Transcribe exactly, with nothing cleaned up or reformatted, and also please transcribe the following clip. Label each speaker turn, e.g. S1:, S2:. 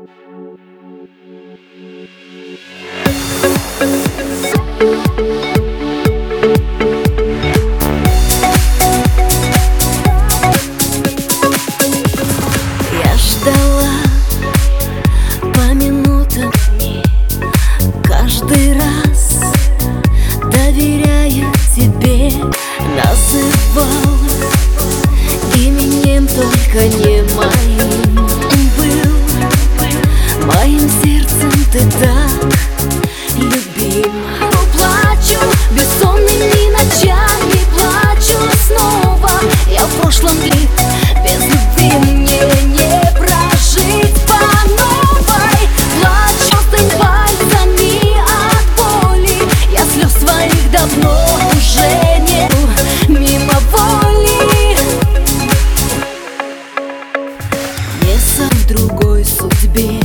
S1: Я ждала по минутам дни, каждый раз доверяя тебе, называла именем только не моим. Был моим сердцем ты так любим. Плачу бессонными ночами, плачу снова. Я в прошлом ли без любви мне не прожить по новой. Плачу стынь пальцами от боли. Я слез своих давно уже нету мимо воли. Не сам в другой судьбе